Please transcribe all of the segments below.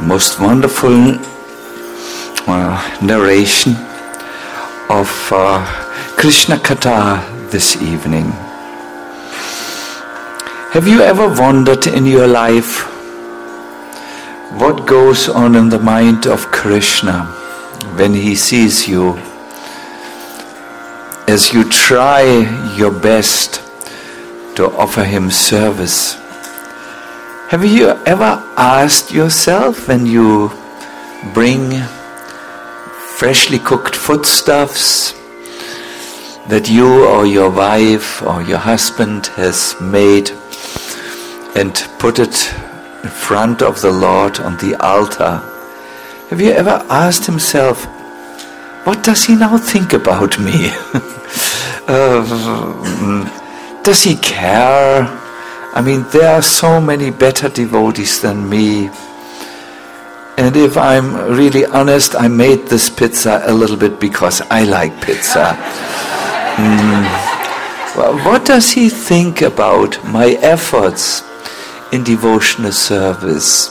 most wonderful narration of Krishna Katha this evening. Have you ever wondered in your life what goes on in the mind of Krishna when he sees you as you try your best to offer him service? Have you ever asked yourself when you bring freshly cooked foodstuffs that you or your wife or your husband has made and put it in front of the Lord on the altar? Have you ever asked himself, what does he now think about me? Does he care? I mean, there are so many better devotees than me. And if I'm really honest, I made this pizza a little bit because I like pizza. Well, what does he think about my efforts in devotional service?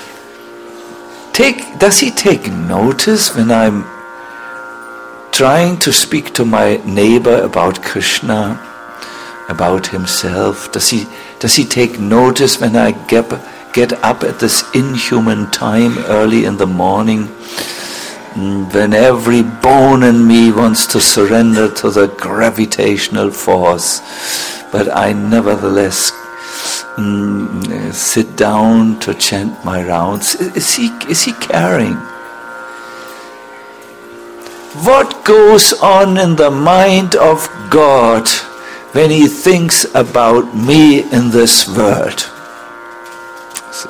Does he take notice when I'm trying to speak to my neighbor about Krishna, about himself? Does he take notice when I get up at this inhuman time early in the morning, when every bone in me wants to surrender to the gravitational force, but I nevertheless sit down to chant my rounds? Is he caring? What goes on in the mind of God when he thinks about me in this world? So,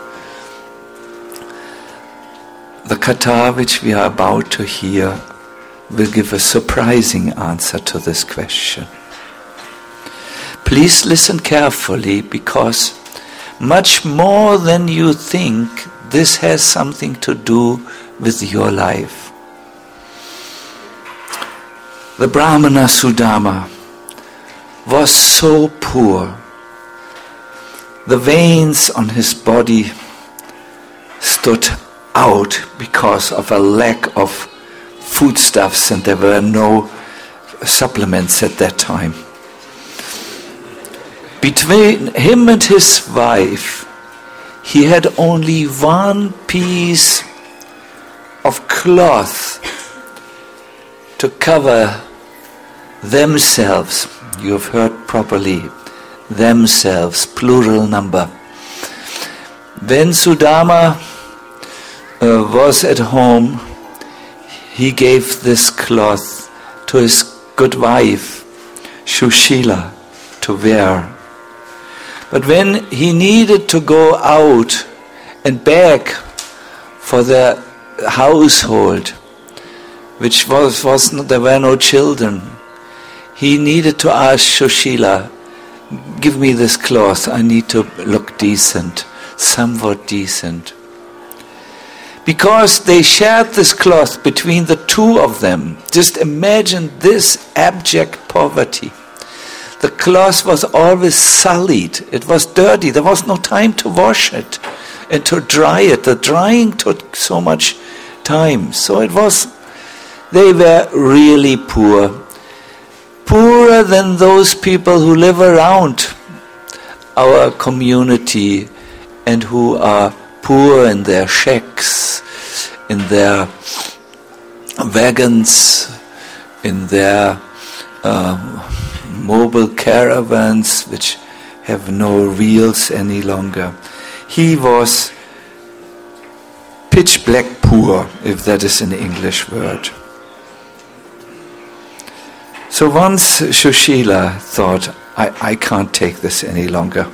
the Katha which we are about to hear will give a surprising answer to this question. Please listen carefully, because much more than you think, this has something to do with your life. The Brahmana Sudama was so poor. The veins on his body stood out because of a lack of foodstuffs, and there were no supplements at that time. Between him and his wife, he had only one piece of cloth to cover themselves. You have heard properly. Themselves, plural number. When Sudama was at home, he gave this cloth to his good wife, Shushila, to wear. But when he needed to go out and beg for the household, which was there were no children, he needed to ask Shushila, give me this cloth, I need to look decent, somewhat decent. Because they shared this cloth between the two of them. Just imagine this abject poverty. The cloth was always sullied, it was dirty, there was no time to wash it and to dry it. The drying took so much time. So they were really poor. Poorer than those people who live around our community and who are poor in their shacks, in their wagons, in their mobile caravans which have no wheels any longer. He was pitch black poor, if that is an English word. So once Shushila thought, I can't take this any longer.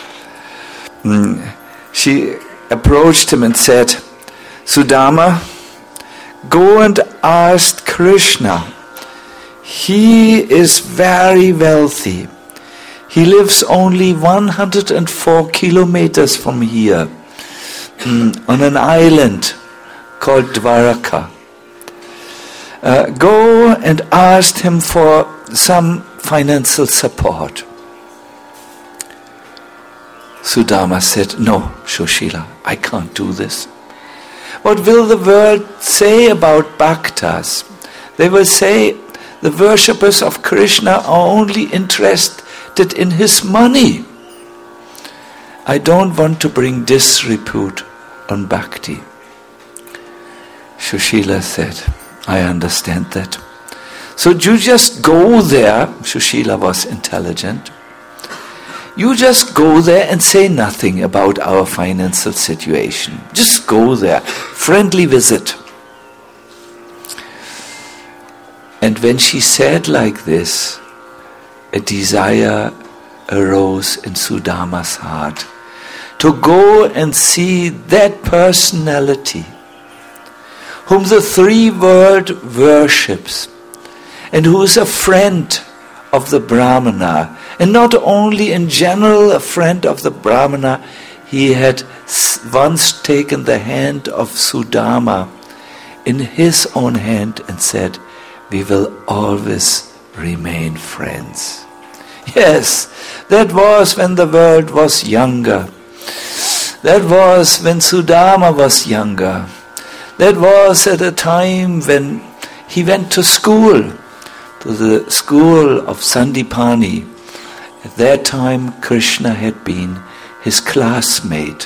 She approached him and said, Sudama, go and ask Krishna. He is very wealthy. He lives only 104 kilometers from here, on an island called Dwaraka. Go and ask him for some financial support. Sudama said, no, Shushila, I can't do this. What will the world say about bhaktas? They will say the worshippers of Krishna are only interested in his money. I don't want to bring disrepute on bhakti. Sushila said, I understand that. So you just go there. Sushila was intelligent. You just go there and say nothing about our financial situation. Just go there. Friendly visit. And when she said like this, a desire arose in Sudama's heart to go and see that personality whom the three world worships and who is a friend of the Brahmana, and not only in general a friend of the Brahmana. He had once taken the hand of Sudama in his own hand and said, we will always remain friends. Yes, that was when the world was younger. That was when Sudama was younger. That was at a time when he went to school, to the school of Sandipani. At that time, Krishna had been his classmate.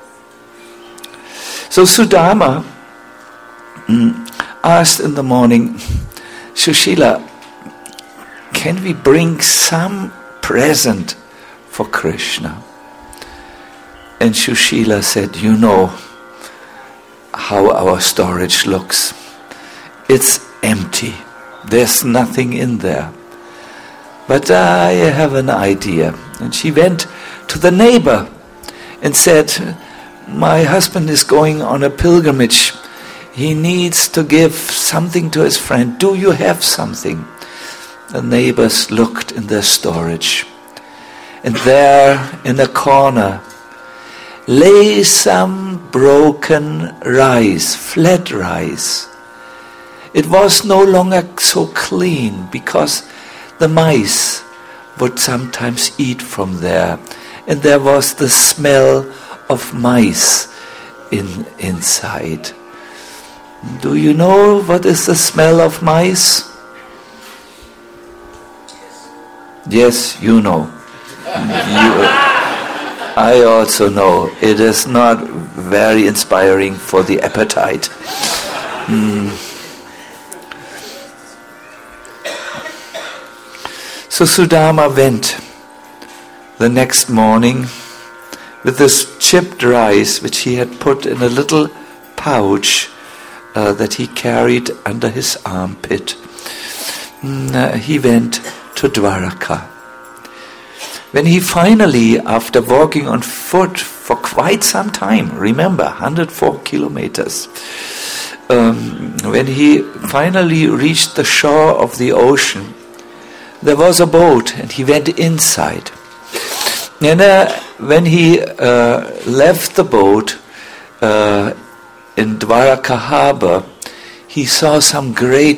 So Sudama asked in the morning, Sushila, can we bring some present for Krishna? And Sushila said, you know how our storage looks. It's empty. There's nothing in there. But I have an idea. And she went to the neighbor and said, my husband is going on a pilgrimage. He needs to give something to his friend. Do you have something? The neighbors looked in their storage. And there in a corner lay some broken rice, flat rice. It was no longer so clean because the mice would sometimes eat from there. And there was the smell of mice inside. Do you know what is the smell of mice? Yes, you know. I also know. It is not very inspiring for the appetite. So Sudama went the next morning with this chipped rice which he had put in a little pouch that he carried under his armpit. He went to Dwaraka. When he finally, after walking on foot for quite some time, remember, 104 kilometers, when he finally reached the shore of the ocean, there was a boat and he went inside. And when he left the boat in Dwaraka harbor, he saw some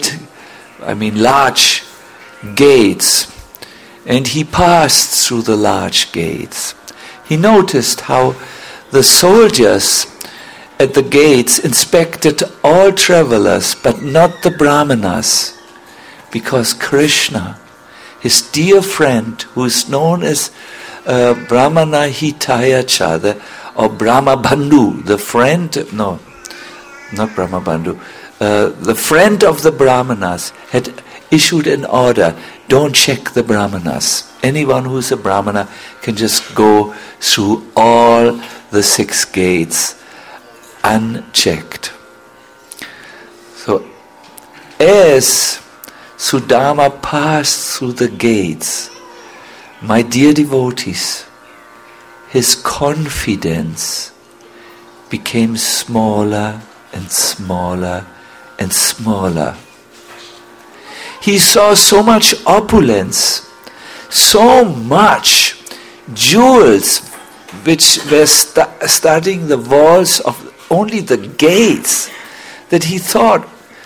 large gates. And he passed through the large gates. He noticed how the soldiers at the gates inspected all travelers, but not the Brahmanas, because Krishna, his dear friend, who is known as Brahmana Hitayacha, or Brahma Bandhu, the friend, no, not Brahma Bandhu, the friend of the Brahmanas, had issued an order, don't check the Brahmanas. Anyone who is a Brahmana can just go through all the 6 gates unchecked. So as Sudama passed through the gates, my dear devotees, his confidence became smaller and smaller and smaller. He saw so much opulence, so much jewels which were studding the walls of only the gates, that he thought,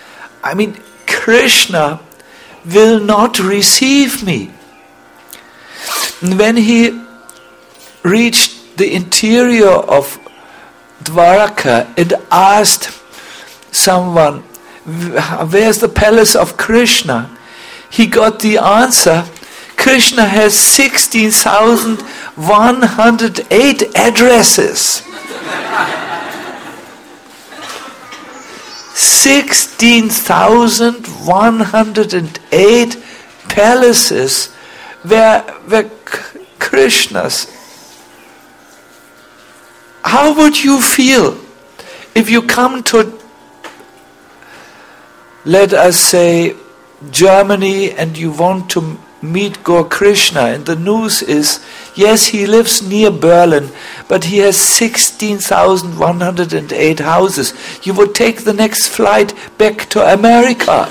Krishna will not receive me. And when he reached the interior of Dwaraka and asked someone, where's the palace of Krishna? He got the answer, Krishna has 16,108 addresses. 16,108 palaces were Krishna's. How would you feel if you come to, let us say, Germany, and you want to meet Gaur Krishna, and the news is, yes, he lives near Berlin, but he has 16,108 houses. You would take the next flight back to America.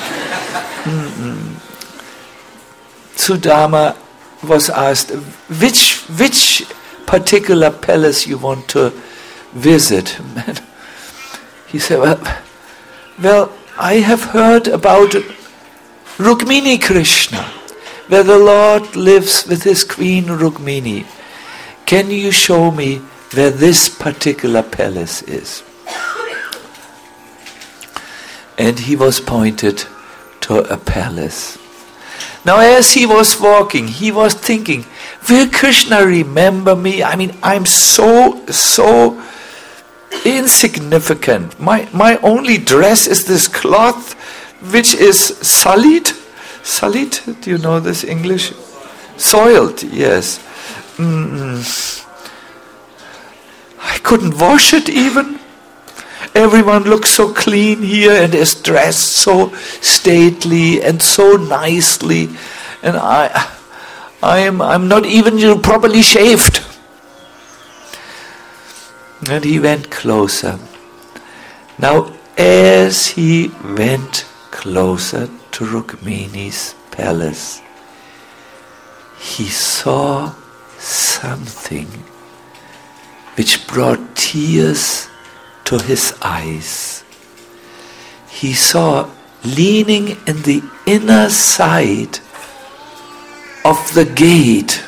Sudama was asked, which particular palace you want to visit? He said, well, I have heard about Rukmini Krishna, where the Lord lives with his queen Rukmini. Can you show me where this particular palace is? And he was pointed to a palace. Now as he was walking, he was thinking, will Krishna remember me? I mean, I'm so insignificant. My only dress is this cloth, which is salit. Salit, do you know this English? Soiled, yes. I couldn't wash it even. Everyone looks so clean here and is dressed so stately and so nicely, and I'm not even properly shaved. And he went closer. Now, as he went closer to Rukmini's palace, he saw something which brought tears to his eyes. He saw, leaning in the inner side of the gate,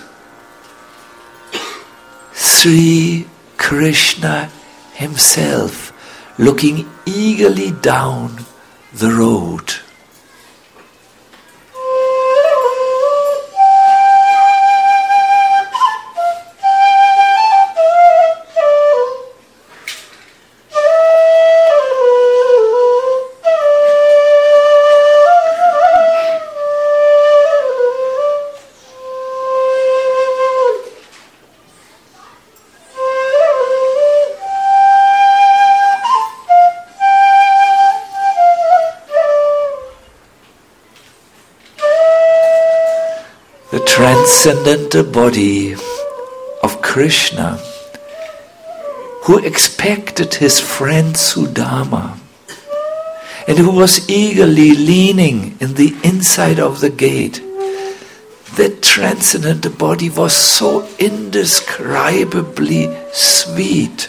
Sri Krishna himself, looking eagerly down the road. Transcendental body of Krishna, who expected his friend Sudama and who was eagerly leaning in the inside of the gate. That transcendental body was so indescribably sweet.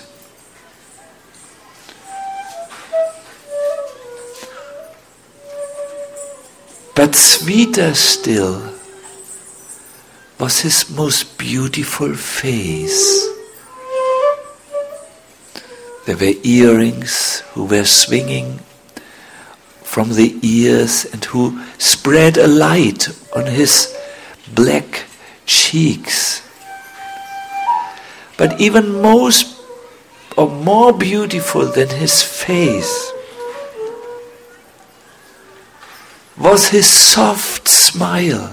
But sweeter still was his most beautiful face. There were earrings who were swinging from the ears and who spread a light on his black cheeks. But even most or more beautiful than his face was his soft smile.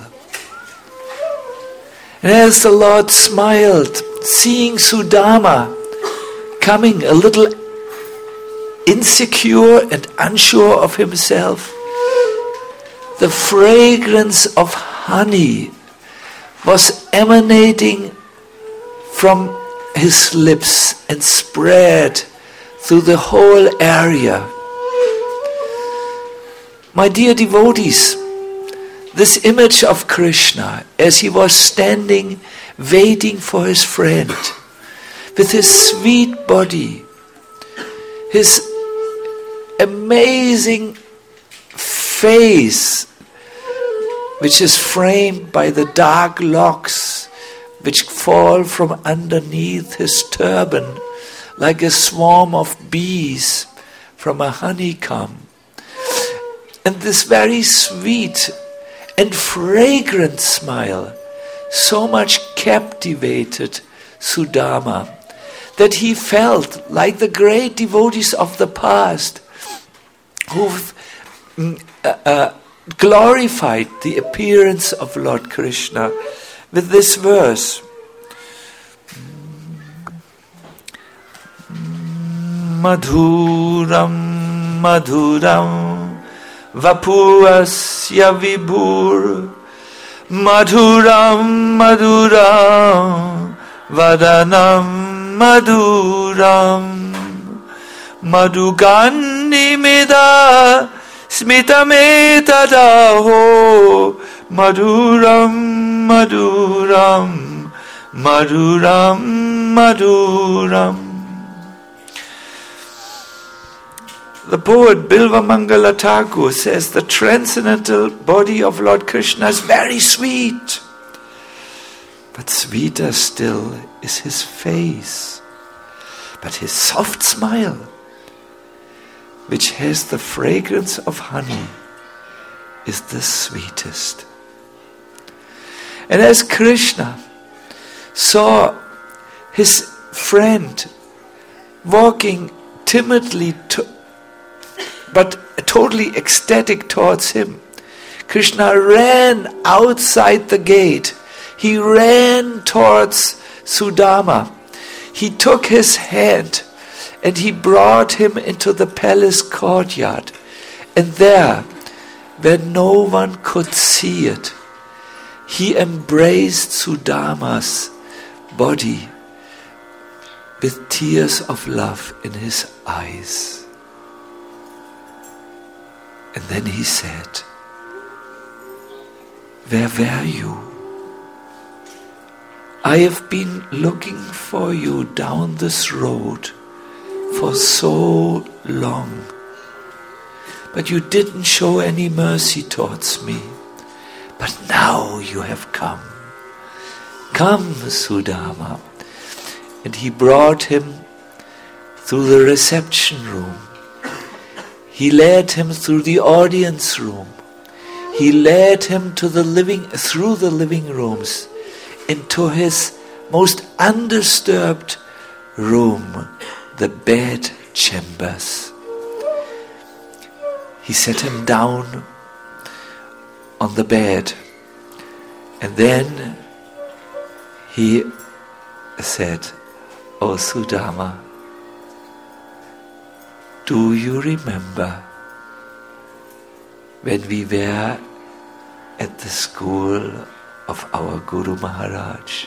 And as the Lord smiled, seeing Sudama coming a little insecure and unsure of himself, the fragrance of honey was emanating from his lips and spread through the whole area. My dear devotees, this image of Krishna as he was standing waiting for his friend with his sweet body, his amazing face which is framed by the dark locks which fall from underneath his turban, like a swarm of bees from a honeycomb. And this very sweet and fragrant smile so much captivated Sudama that he felt like the great devotees of the past who've glorified the appearance of Lord Krishna with this verse. Madhuram madhuram vapuasya vibhur madhuram madhuram vadanam madhuram madhugani meda smitametadaho madhuram madhuram madhuram madhuram. The poet Bilva Mangala Thakur says the transcendental body of Lord Krishna is very sweet. But sweeter still is his face. But his soft smile, which has the fragrance of honey, is the sweetest. And as Krishna saw his friend walking timidly but totally ecstatic towards him, Krishna ran outside the gate. He ran towards Sudama. He took his hand and he brought him into the palace courtyard. And there, where no one could see it, he embraced Sudama's body with tears of love in his eyes. And then he said, "Where were you? I have been looking for you down this road for so long, but you didn't show any mercy towards me. But now you have come. Come, Sudama." And he brought him through the reception room. He led him through the audience room. He led him through the living rooms into his most undisturbed room, the bed chambers. He set him down on the bed, and then he said, "Oh Sudama, do you remember when we were at the school of our Guru Maharaj?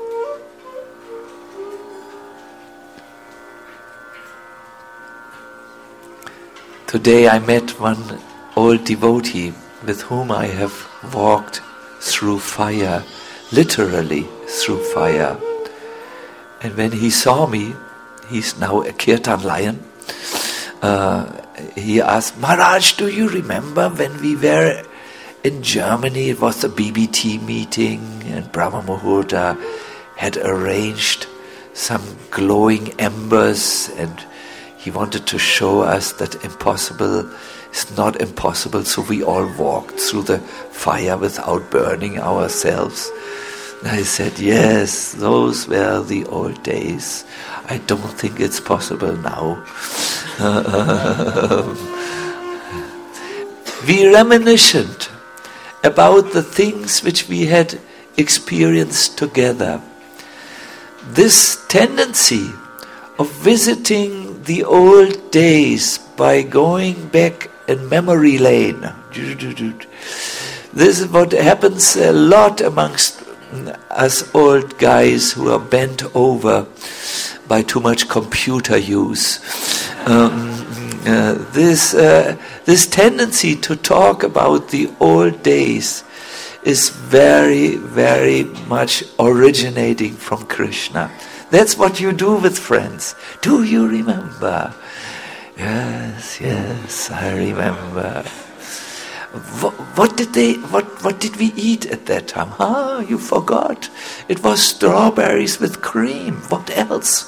Today I met one old devotee with whom I have walked through fire, literally through fire. And when he saw me, he's now a Kirtan lion, he asked, "Maharaj, do you remember when we were in Germany? It was the BBT meeting and Brahma Muhurta had arranged some glowing embers and he wanted to show us that impossible is not impossible, so we all walked through the fire without burning ourselves." And I said, "Yes, those were the old days. I don't think it's possible now." We reminisced about the things which we had experienced together. This tendency of visiting the old days by going back in memory lane. This is what happens a lot amongst us old guys who are bent over by too much computer use. This tendency to talk about the old days is very, very much originating from Krishna. That's what you do with friends. Do you remember? Yes, I remember. what did we eat at that time? You forgot. It was strawberries with cream. What else?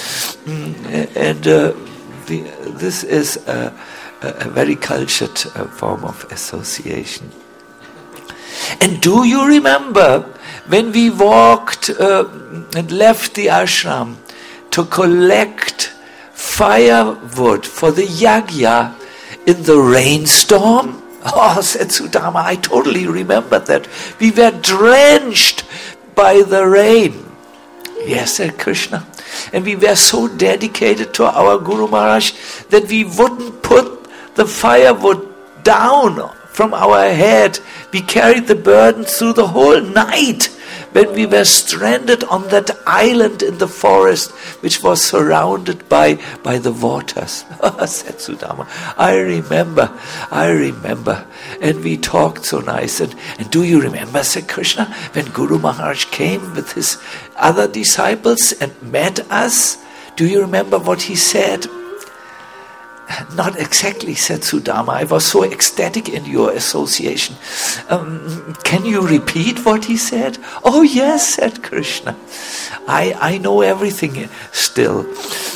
This is a very cultured form of association. And do you remember when we walked and left the ashram to collect firewood for the yagya in the rainstorm? Oh, said Sudama, I totally remember that. We were drenched by the rain. Yes, said Krishna. And we were so dedicated to our Guru Maharaj that we wouldn't put the firewood down from our head. We carried the burden through the whole night when we were stranded on that island in the forest which was surrounded by the waters. Said Sudama, I remember. And we talked so nice. And do you remember, said Krishna, when Guru Maharaj came with his other disciples and met us? Do you remember what he said? Not exactly, said Sudama. I was so ecstatic in your association. Can you repeat what he said? Oh yes, said Krishna. I know everything still.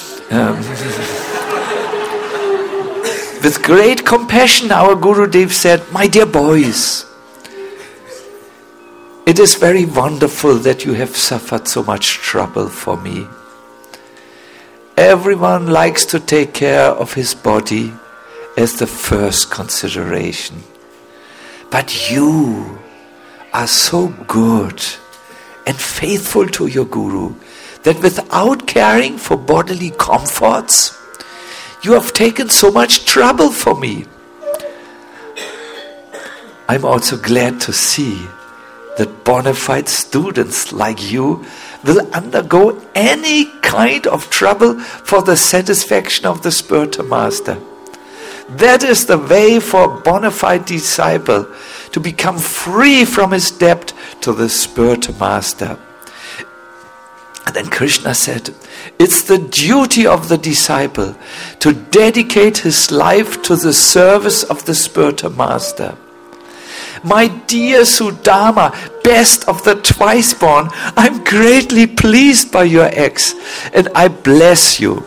With great compassion, our Gurudev said, my dear boys, it is very wonderful that you have suffered so much trouble for me. Everyone likes to take care of his body as the first consideration. But you are so good and faithful to your Guru that without caring for bodily comforts, you have taken so much trouble for me. I'm also glad to see that bona fide students like you will undergo any kind of trouble for the satisfaction of the spiritual master. That is the way for a bona fide disciple to become free from his debt to the spiritual master. And then Krishna said, it's the duty of the disciple to dedicate his life to the service of the spiritual master. My dear Sudama, best of the twice born, I'm greatly pleased by your acts and I bless you.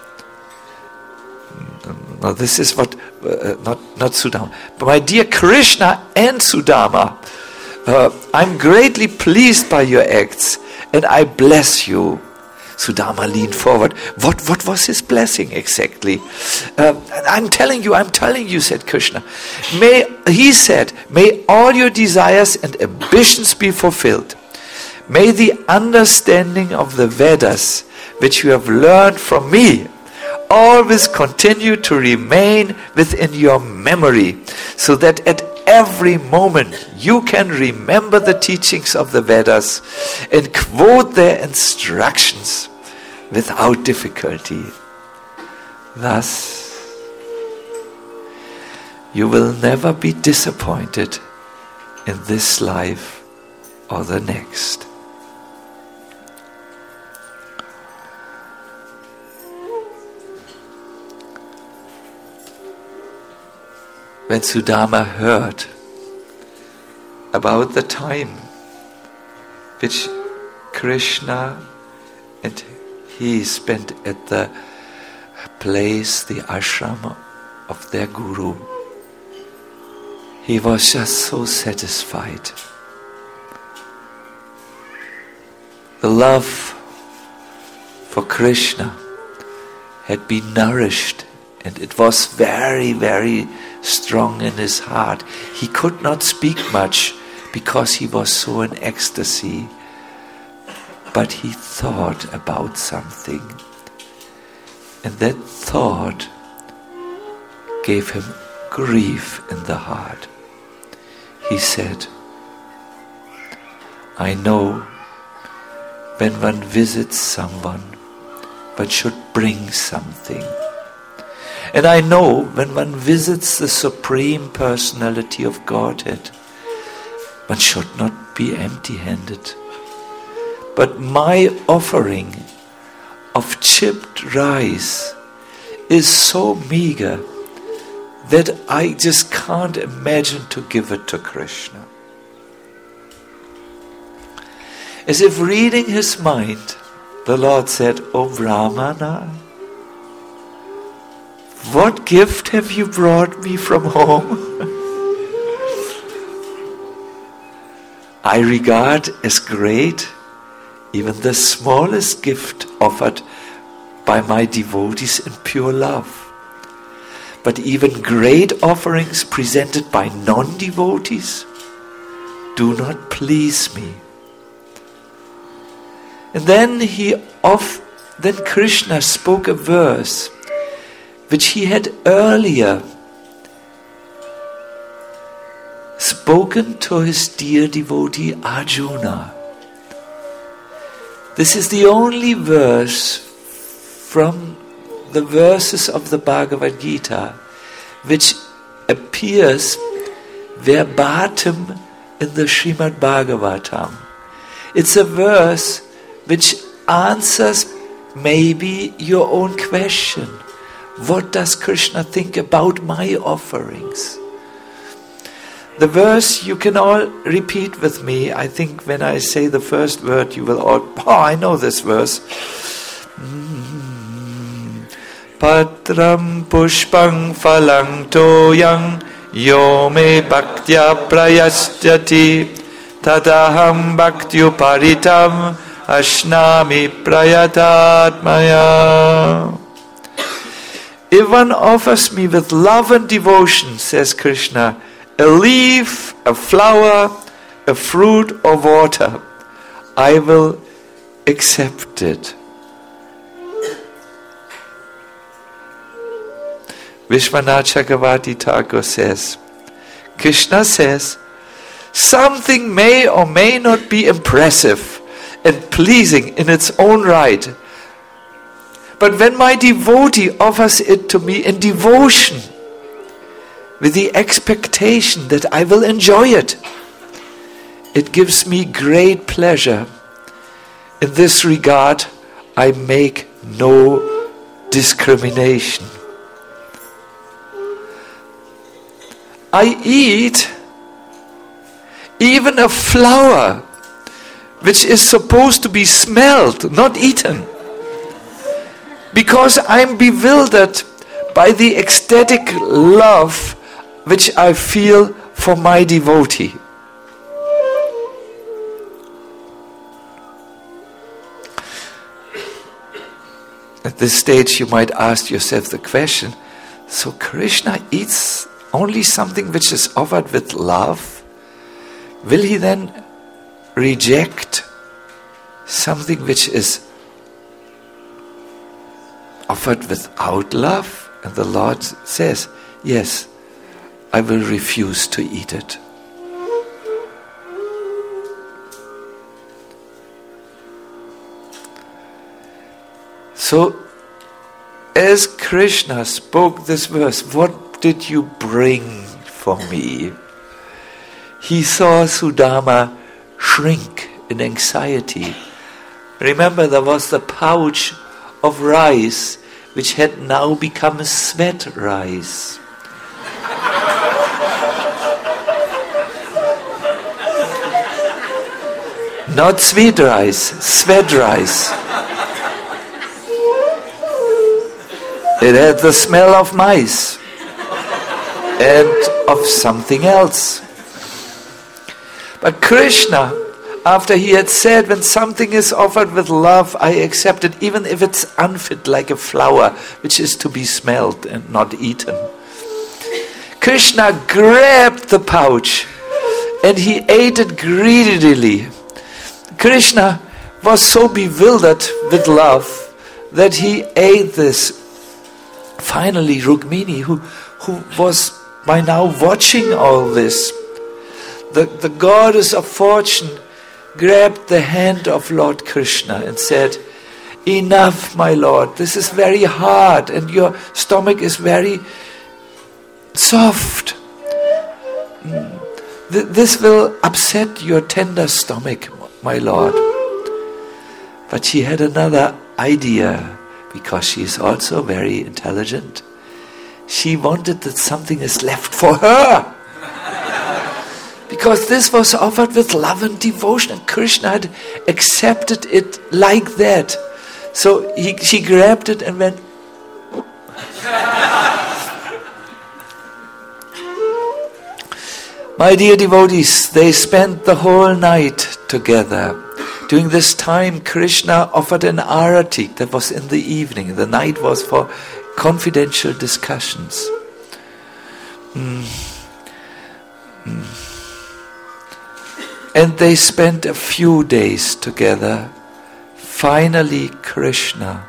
Now this is what, not Sudama, but my dear Krishna and Sudama, I'm greatly pleased by your acts and I bless you. Sudama leaned forward. What was his blessing exactly? I'm telling you, said Krishna. He said, may all your desires and ambitions be fulfilled. May the understanding of the Vedas, which you have learned from me, always continue to remain within your memory, so that at every moment you can remember the teachings of the Vedas and quote their instructions without difficulty. Thus, you will never be disappointed in this life or the next. When Sudama heard about the time which Krishna and he spent at the place, the ashram of their Guru, he was just so satisfied. The love for Krishna had been nourished and it was very, very strong in his heart. He could not speak much because he was so in ecstasy. But he thought about something. And that thought gave him grief in the heart. He said, I know when one visits someone, one should bring something. And I know when one visits the Supreme Personality of Godhead, one should not be empty-handed. But my offering of chipped rice is so meager that I just can't imagine to give it to Krishna. As if reading his mind, the Lord said, "O Brahmana, what gift have you brought me from home?" I regard as great even the smallest gift offered by my devotees in pure love. But even great offerings presented by non-devotees do not please me. And then Krishna spoke a verse which he had earlier spoken to his dear devotee Arjuna. This is the only verse from the verses of the Bhagavad Gita which appears verbatim in the Srimad Bhagavatam. It's a verse which answers maybe your own question. What does Krishna think about my offerings? The verse you can all repeat with me. I think when I say the first word you will all, I know this verse. Patram pushpang phalang toyang yo me bhaktya prayasyati tadaham bhaktyuparitam ashnami prayatatmaya. If one offers me with love and devotion, says Krishna, a leaf, a flower, a fruit or water, I will accept it. Vishwanath Chakravarti Thakur says, Krishna says, something may or may not be impressive and pleasing in its own right. But when my devotee offers it to me in devotion, with the expectation that I will enjoy it, it gives me great pleasure. In this regard, I make no discrimination. I eat even a flower which is supposed to be smelled, not eaten, because I'm bewildered by the ecstatic love which I feel for my devotee. At this stage you might ask yourself the question, so Krishna eats only something which is offered with love? Will he then reject something which is offered without love? And the Lord says, yes, I will refuse to eat it. So, as Krishna spoke this verse, what did you bring for me? He saw Sudama shrink in anxiety. Remember, there was the pouch of rice which had now become sweat rice. Not sweet rice, sweat rice. It had the smell of mice and of something else. But Krishna, after he had said, when something is offered with love, I accept it, even if it's unfit like a flower, which is to be smelled and not eaten. Krishna grabbed the pouch and he ate it greedily. Krishna was so bewildered with love that he ate this. Finally, Rukmini, who was by now watching all this, the goddess of fortune, grabbed the hand of Lord Krishna and said, enough, my Lord, this is very hard and your stomach is very soft. This will upset your tender stomach, my Lord. But she had another idea, because she is also very intelligent. she wanted that something is left for her. Because this was offered with love and devotion, and Krishna had accepted it like that. So she grabbed it and went. My dear devotees, they spent the whole night together. During this time, Krishna offered an arati. That was in the evening. The night was for confidential discussions. And they spent a few days together. Finally, Krishna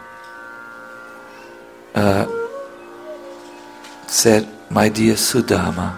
said, my dear Sudama,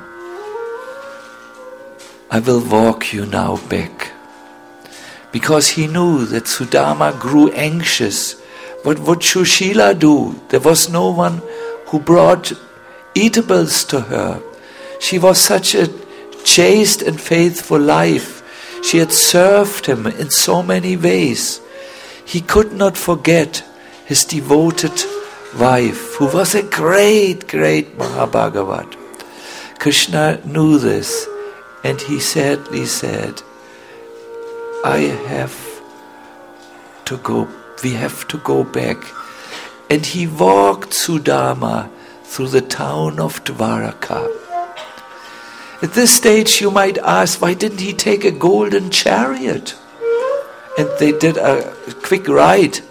I will walk you now back. Because he knew that Sudama grew anxious. What would Sushila do? There was no one who brought eatables to her. She was such a chaste and faithful life. She had served him in so many ways. He could not forget his devoted wife, who was a great, great Mahabhagavat. Krishna knew this, and he sadly said, we have to go back. And he walked Sudama through the town of Dwaraka. At this stage you might ask, why didn't he take a golden chariot? And they did a quick ride.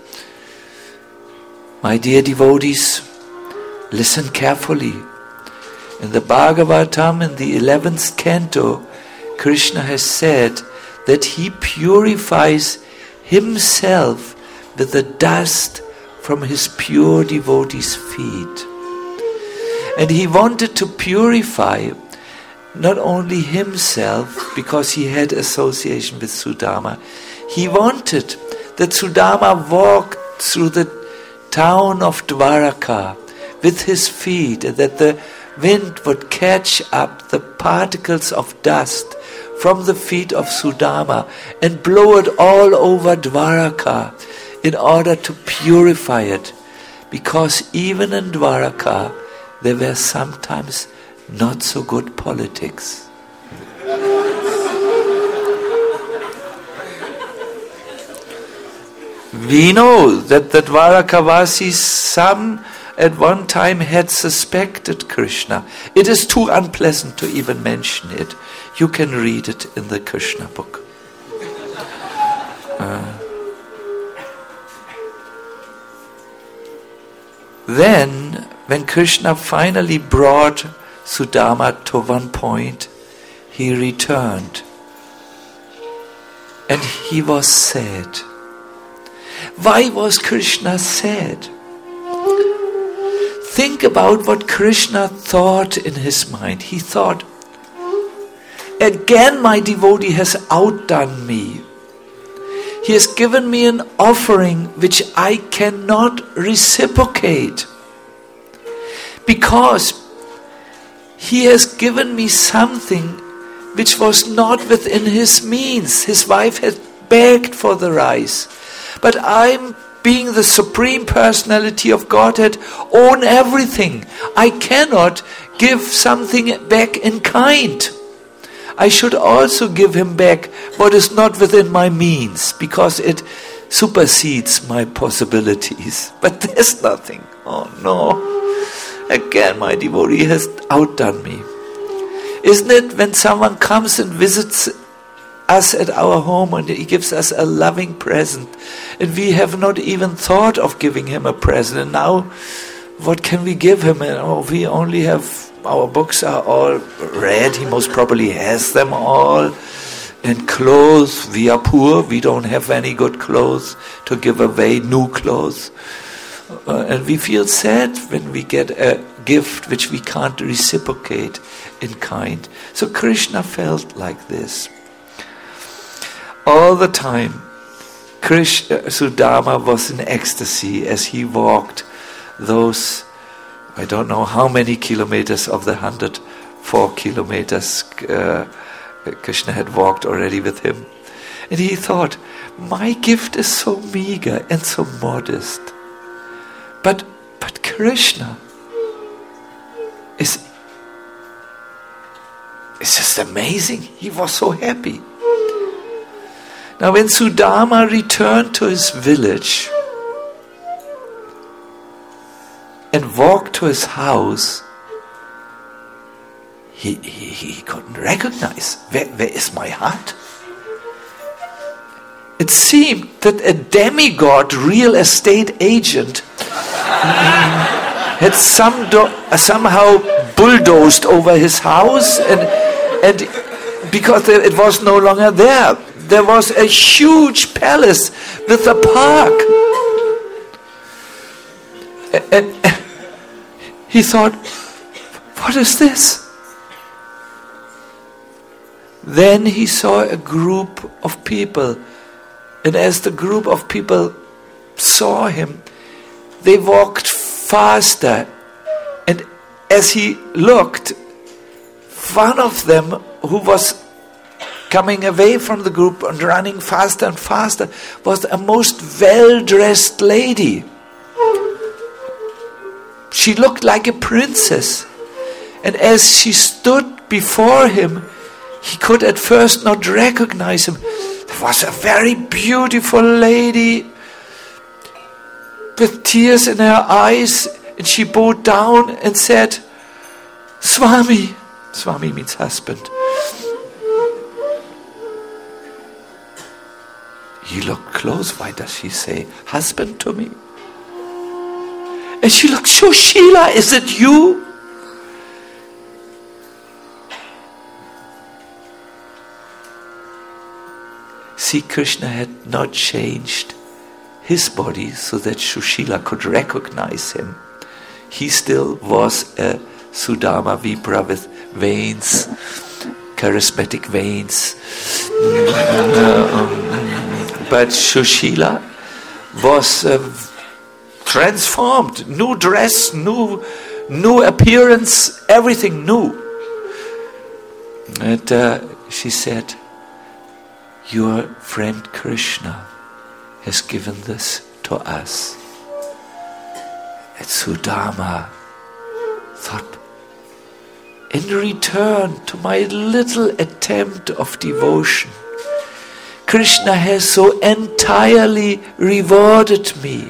My dear devotees, listen carefully. In the Bhagavatam, in the 11th canto, Krishna has said that he purifies himself with the dust from his pure devotees' feet. And he wanted to purify not only himself, because he had association with Sudama, he wanted that Sudama walked through the town of Dwaraka with his feet, and that the wind would catch up the particles of dust from the feet of Sudama and blow it all over Dwaraka in order to purify it. Because even in Dwaraka there were sometimes not so good politics. We know that the Dwarakavasis, some at one time had suspected Krishna. It is too unpleasant to even mention it. You can read it in the Krishna book. Then, when Krishna finally brought Sudama to one point, he returned. And he was sad. Why was Krishna sad? Think about what Krishna thought in his mind. He thought, again my devotee has outdone me. He has given me an offering which I cannot reciprocate. Because he has given me something which was not within his means. His wife had begged for the rice. But I'm, being the Supreme Personality of Godhead, own everything. I cannot give something back in kind. I should also give him back what is not within my means, because it supersedes my possibilities. But there's nothing. Oh no. Again, my devotee has outdone me. Isn't it when someone comes and visits us at our home and he gives us a loving present, and we have not even thought of giving him a present, and now what can we give him? And we only have, our books are all read, he most probably has them all, and clothes, we are poor, we don't have any good clothes to give away, new clothes, and we feel sad when we get a gift which we can't reciprocate in kind. So Krishna felt like this. All the time, Sudama was in ecstasy as he walked those, I don't know how many kilometers of the 104 kilometers Krishna had walked already with him. And he thought, my gift is so meager and so modest. But Krishna, amazing. He was so happy. Now when Sudama returned to his village and walked to his house, he couldn't recognize, where is my hut? It seemed that a demigod real estate agent had somehow bulldozed over his house, and because it was no longer there, there was a huge palace with a park. And he thought, what is this? Then he saw a group of people, and as the group of people saw him, they walked faster, and as he looked, one of them, who was coming away from the group and running faster and faster, was a most well-dressed lady. She looked like a princess, and as she stood before him, he could at first not recognize him. There was a very beautiful lady with tears in her eyes, and she bowed down and said, Swami. Swami means husband. He looked close. Why does she say husband to me? And she looked, Sushila, is it you? See, Krishna had not changed his body so that Sushila could recognize him. He still was a Sudama Vipra with veins, charismatic veins. But Sushila was transformed, new dress, new appearance, everything new. And she said, your friend Krishna has given this to us. And Sudama thought, in return to my little attempt of devotion, Krishna has so entirely rewarded me.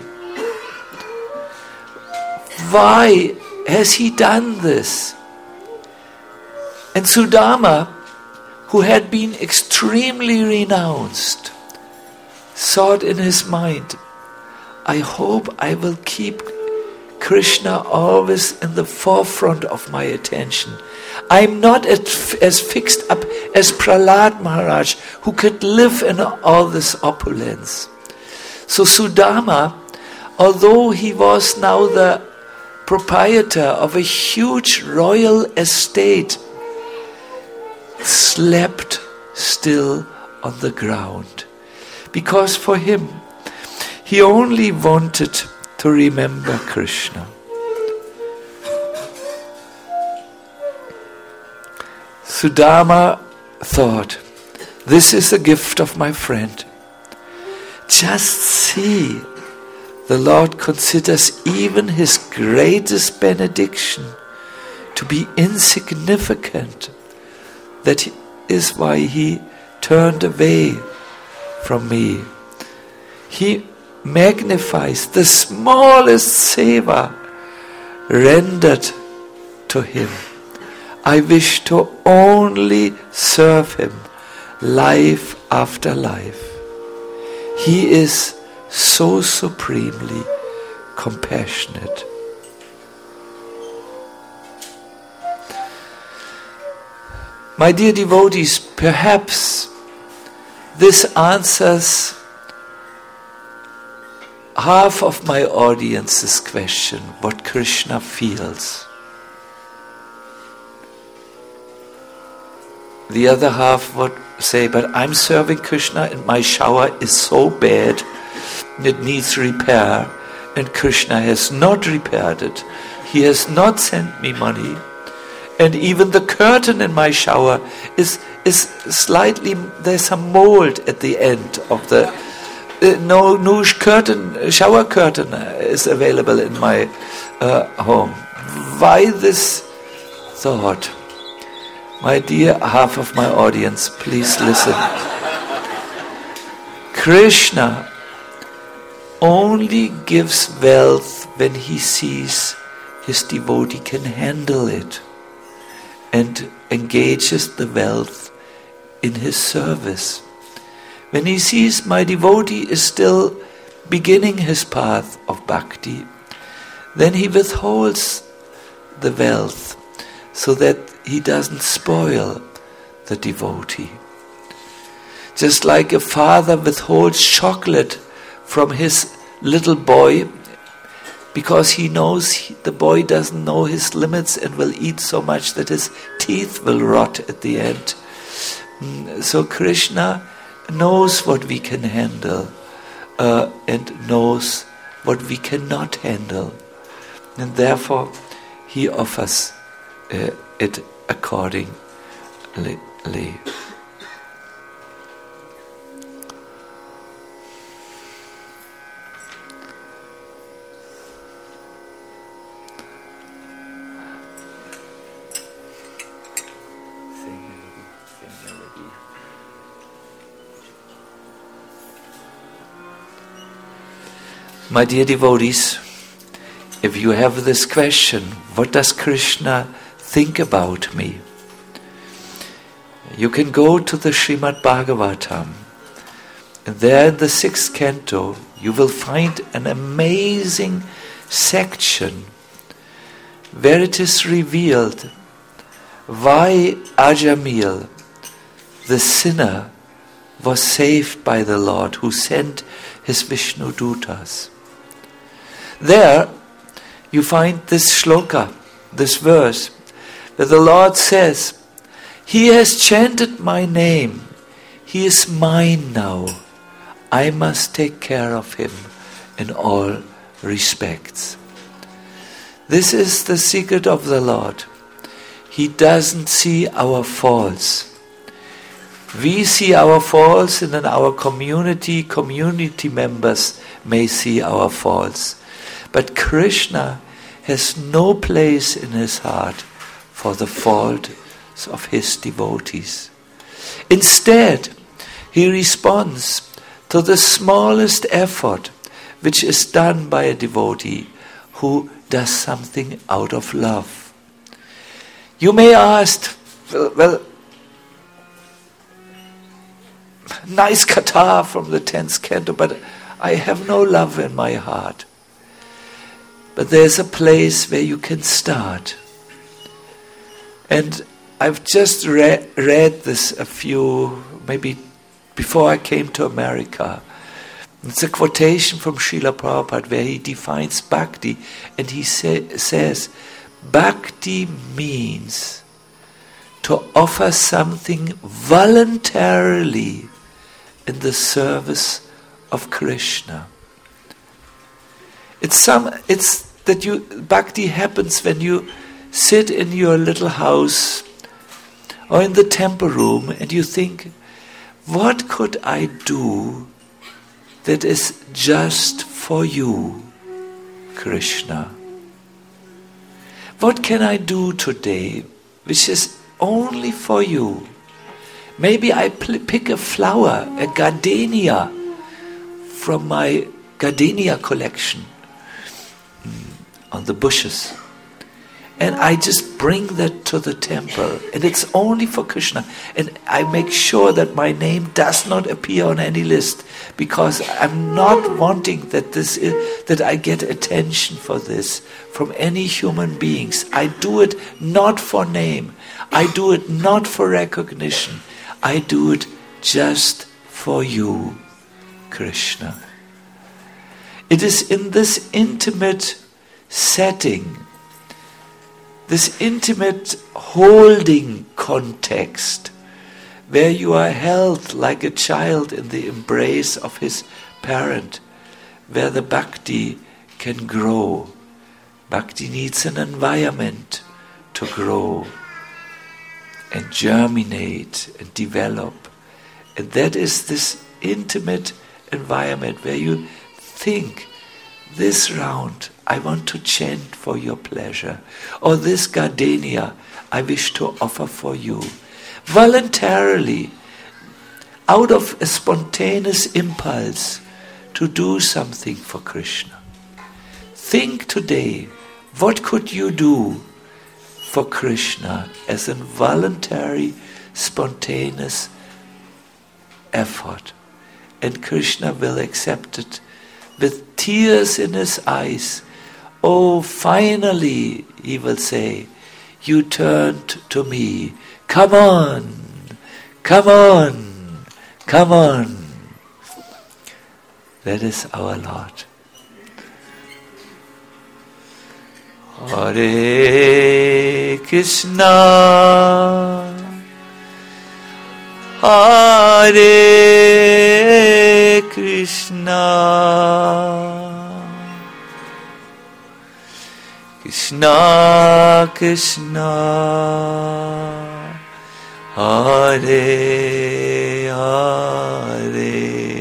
Why has he done this? And Sudama, who had been extremely renounced, thought in his mind, I hope I will keep Krishna always in the forefront of my attention. I'm not as fixed up as Prahlad Maharaj, who could live in all this opulence. So Sudama, although he was now the proprietor of a huge royal estate, slept still on the ground. Because for him, he only wanted to remember Krishna. Sudama thought, this is a gift of my friend. Just see, the Lord considers even his greatest benediction to be insignificant. That is why he turned away from me. He magnifies the smallest seva rendered to him. I wish to only serve him life after life. He is so supremely compassionate. My dear devotees, perhaps this answers half of my audience's question, what Krishna feels. The other half would say, but I'm serving Krishna and my shower is so bad, it needs repair, and Krishna has not repaired it. He has not sent me money. And even the curtain in my shower is slightly, there's some mold at the end of the, no new curtain, shower curtain is available in my home. Why this thought? My dear half of my audience, please listen. Krishna only gives wealth when he sees his devotee can handle it and engages the wealth in his service. When he sees my devotee is still beginning his path of bhakti, then he withholds the wealth so that he doesn't spoil the devotee. Just like a father withholds chocolate from his little boy because he knows the boy doesn't know his limits and will eat so much that his teeth will rot at the end. So Krishna knows what we can handle and knows what we cannot handle. And therefore he offers it accordingly. My dear devotees, if you have this question, what does Krishna think about me? You can go to the Srimad Bhagavatam, and there in the 6th canto you will find an amazing section where it is revealed why Ajamil, the sinner, was saved by the Lord who sent his Vishnu Dutas. There you find this shloka, this verse, where the Lord says, "He has chanted my name. He is mine now. I must take care of him in all respects." This is the secret of the Lord. He doesn't see our faults. We see our faults, and in our community members may see our faults. But Krishna has no place in his heart for the faults of his devotees. Instead, he responds to the smallest effort which is done by a devotee who does something out of love. You may ask, well, nice katha from the 10th canto, but I have no love in my heart. But there's a place where you can start. And I've just read this maybe before I came to America. It's a quotation from Srila Prabhupada where he defines bhakti, and he says, bhakti means to offer something voluntarily in the service of Krishna. Bhakti happens when you sit in your little house or in the temple room and you think, what could I do that is just for you, Krishna? What can I do today which is only for you? Maybe I pick a flower, a gardenia, from my gardenia collection on the bushes. And I just bring that to the temple. And it's only for Krishna. And I make sure that my name does not appear on any list, because I'm not wanting that I get attention for this from any human beings. I do it not for name. I do it not for recognition. I do it just for you, Krishna. It is in this intimate setting, this intimate holding context, where you are held like a child in the embrace of his parent, where the bhakti can grow. Bhakti needs an environment to grow and germinate and develop. And that is this intimate environment where you think, this round I want to chant for your pleasure. Or this gardenia I wish to offer for you. Voluntarily, out of a spontaneous impulse to do something for Krishna. Think today, what could you do for Krishna as a voluntary, spontaneous effort? And Krishna will accept it with tears in his eyes. Oh, finally, he will say, you turned to me. Come on, come on, come on. That is our Lord. Hare Krishna, Hare Krishna, Krishna Krishna, Hare Hare,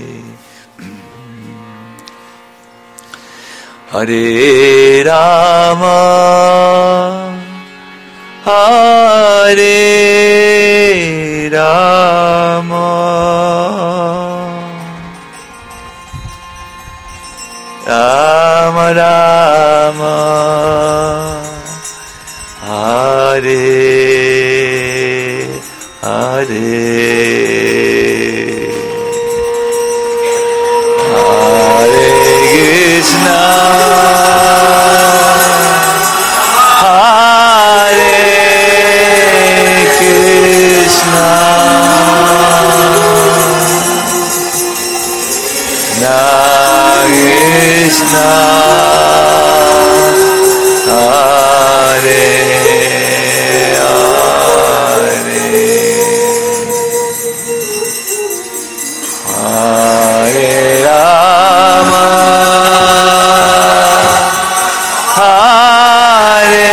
Hare Rama, Hare Rama, Rama Rama, Hare Hare, Hare Krishna, Hare Krishna, Krishna, Hare Hare, Hare Rama, Hare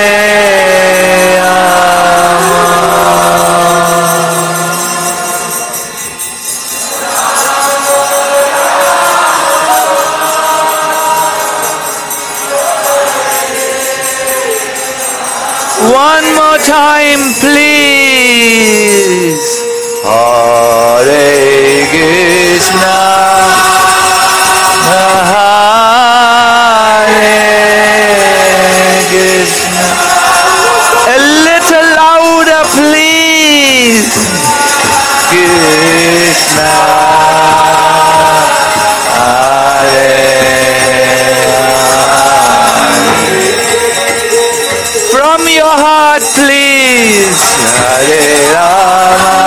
one more time, please. Hare Krishna, Hare Krishna. A little louder, please. Krishna, Hare from your heart, please. Hare Rama,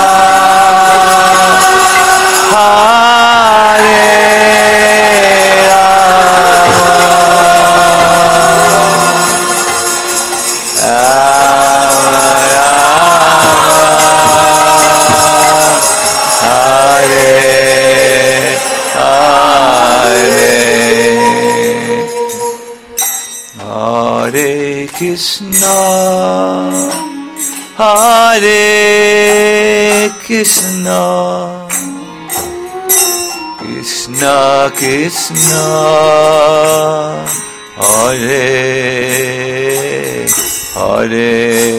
Hare Rama, Rama Rama, Hare Hare, Hare Krishna, Hare Krishna, Krishna Krishna, Hare Hare,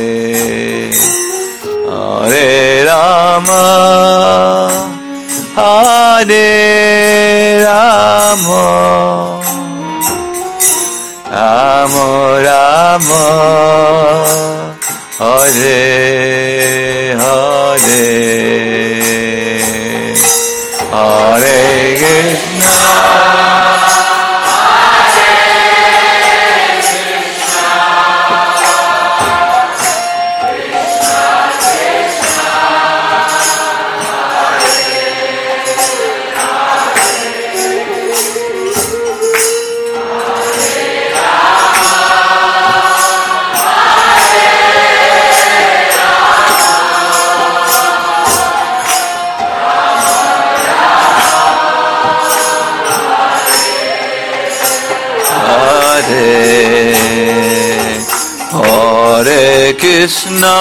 Hare Rama, Hare Rama, Rama Rama, Hare Hare, Hare Krishna, Hare Krishna,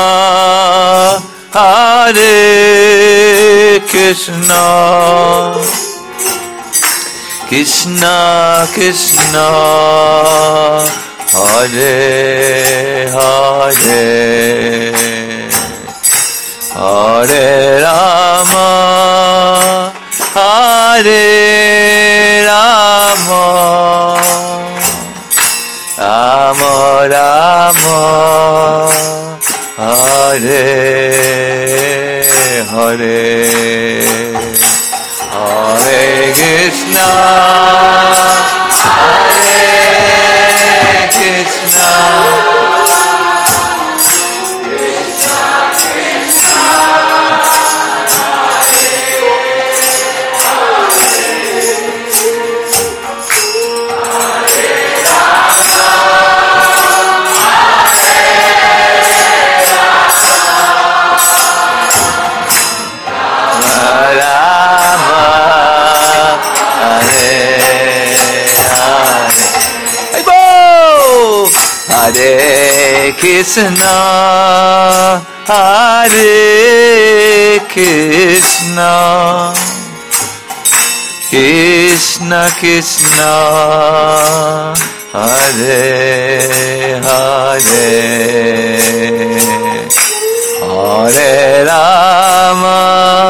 Hare Krishna, Krishna Krishna Hare Hare Hare Rama Hare Rama Rama Rama Hare Hare Hare Krishna Hare Krishna Hare Krishna, Hare Krishna, Krishna Krishna, Hare Hare, Hare Rama,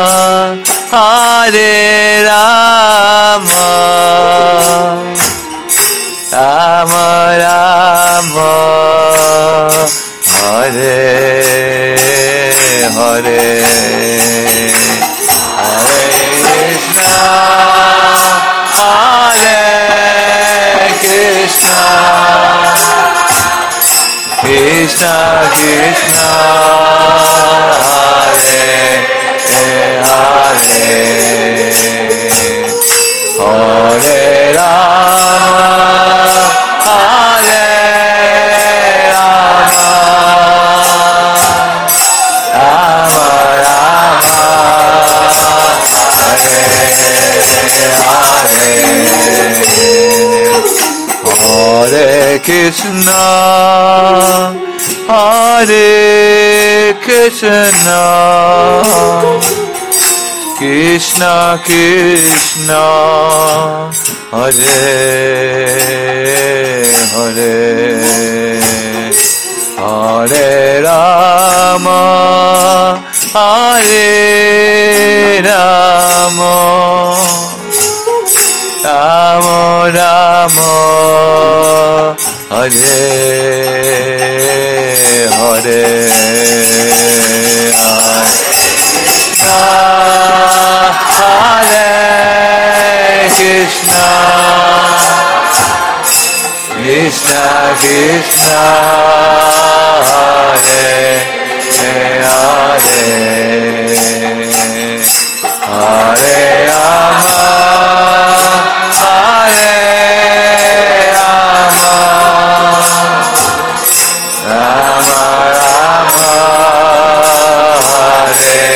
Hare Rama, Rama Rama Hare Hare Hare Krishna Hare Krishna Krishna Krishna Hare Hare Hare Rama Hare Rama Rama Rama Hare Hare Hare Krishna Hare Krishna Krishna Krishna Hare Hare Hare Rama Hare Rama Rama Rama Hare Hare Hare Krishna Krishna Krishna Hare Hare Hare Rama Hare Rama Rama Rama Hare.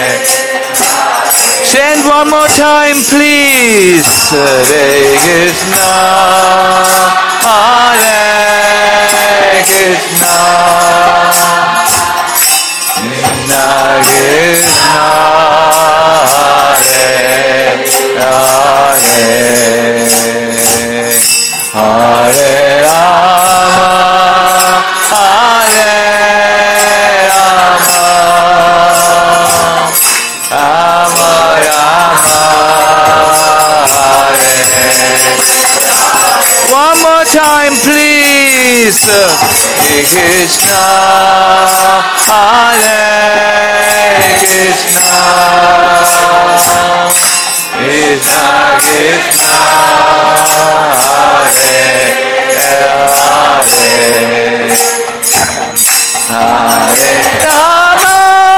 Chant one more time, please. Hare Krishna, Hare Krishna, Krishna Krishna, Hare Hare, Hare Rama, Hare Rama, Rama Rama, Hare. One more time, please. Hare Krishna, Hare Krishna, Krishna Krishna, Hare Hare, Hare Rama,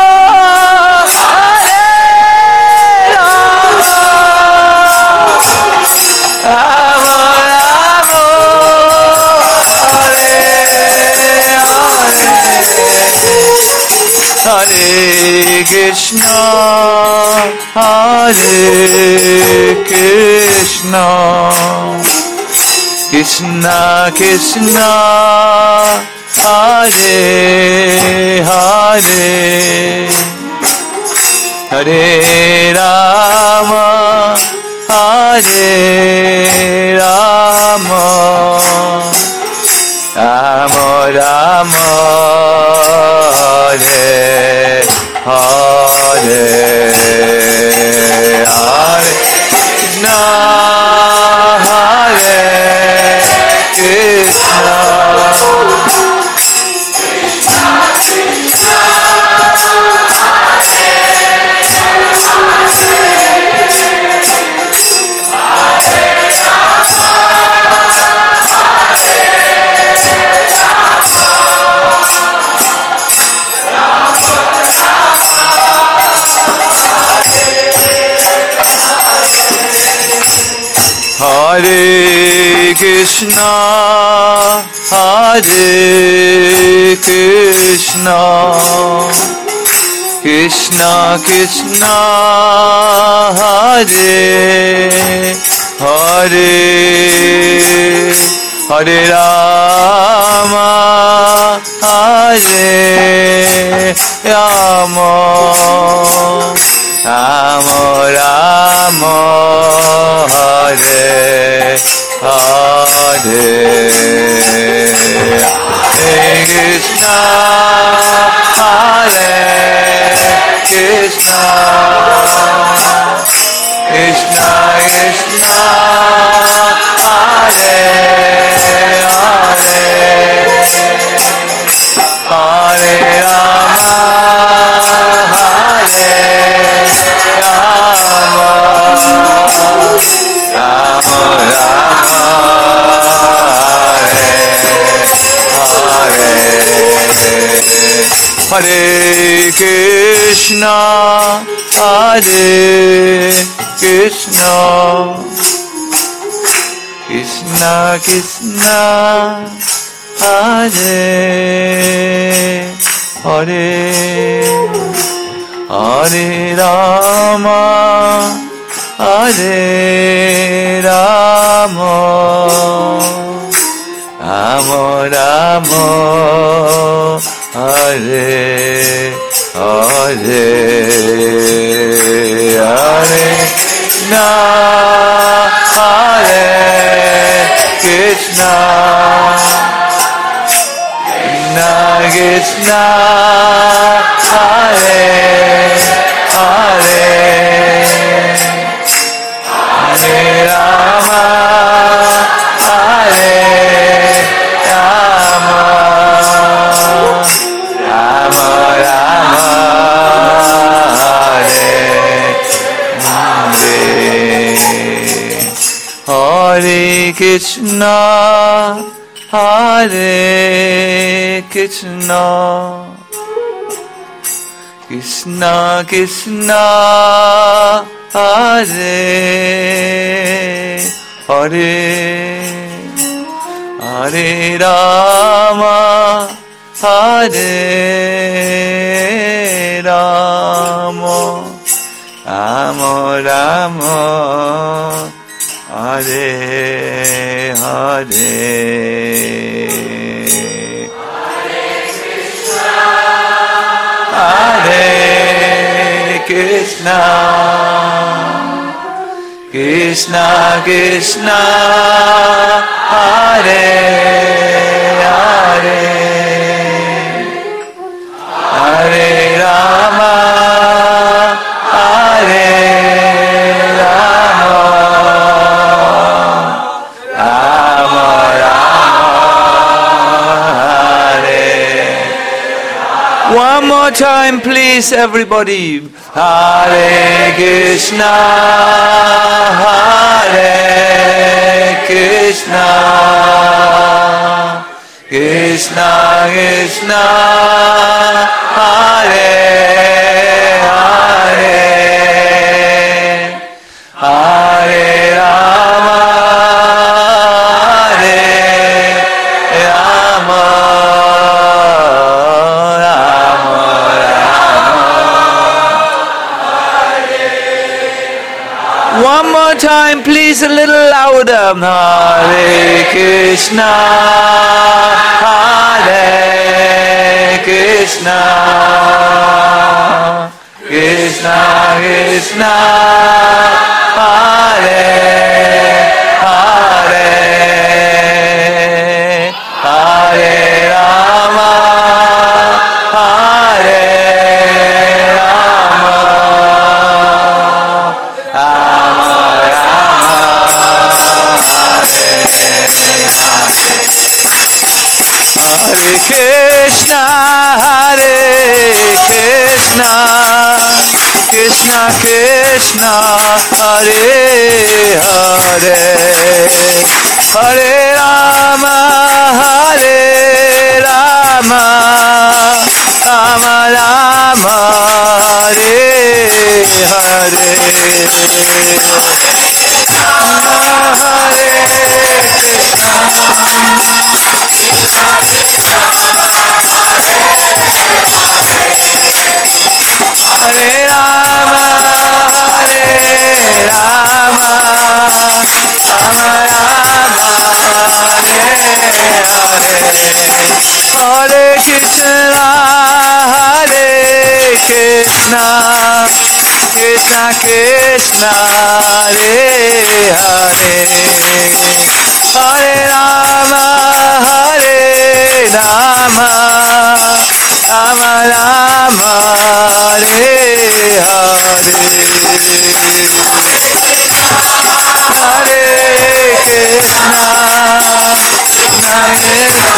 Hare Rama, Rama Rama, Hare Hare, Hare Krishna, Hare Krishna, Krishna Krishna, Hare Hare, Hare Rama, Hare Rama Rama Rama Hare Hare Hare Krishna Hare Krishna Hare Krishna, Hare Krishna, Krishna Krishna, Hare Hare, Hare Rama, Hare Rama, Rama Rama, Hare Hare, Hare Krishna, Hare Krishna, Krishna Krishna, Hare Hare, Hare Rama, Hare Rama, Rama Rama, Hare Krishna, Hare Krishna, Krishna Krishna, Hare Hare, Hare Rama, Hare Rama, Rama Rama, Hare Hare, Hare Krishna, Hare Krishna, Krishna Krishna, Hare Hare, Hare Rama, Hare Rama, Rama Rama, Hare Hare, Hare Krishna, Hare Krishna, Krishna Krishna, Hare Hare, Hare Rama, Hare Rama, Rama Rama, Hare Hare, Hare Krishna, Krishna Krishna, Hare Hare, Hare Rama, Hare Rama, Rama Rama, Hare. One more time, please, everybody. Hare Krishna, Hare Krishna, Krishna Krishna, Hare Hare, Hare Rama, Hare Rama, one more time, please, a little louder. Hare Krishna, Hare Krishna, Krishna Krishna, Hare Krishna Krishna Hare Hare Hare Rama Hare Rama Rama Rama Hare Hare Hare Rama Hare Rama Rama Rama Hare Hare Krishna Hare Krishna Krishna Krishna Hare Hare Hare Rama Hare Rama Rama Rama Hare Hare Hare Krishna Krishna Krishna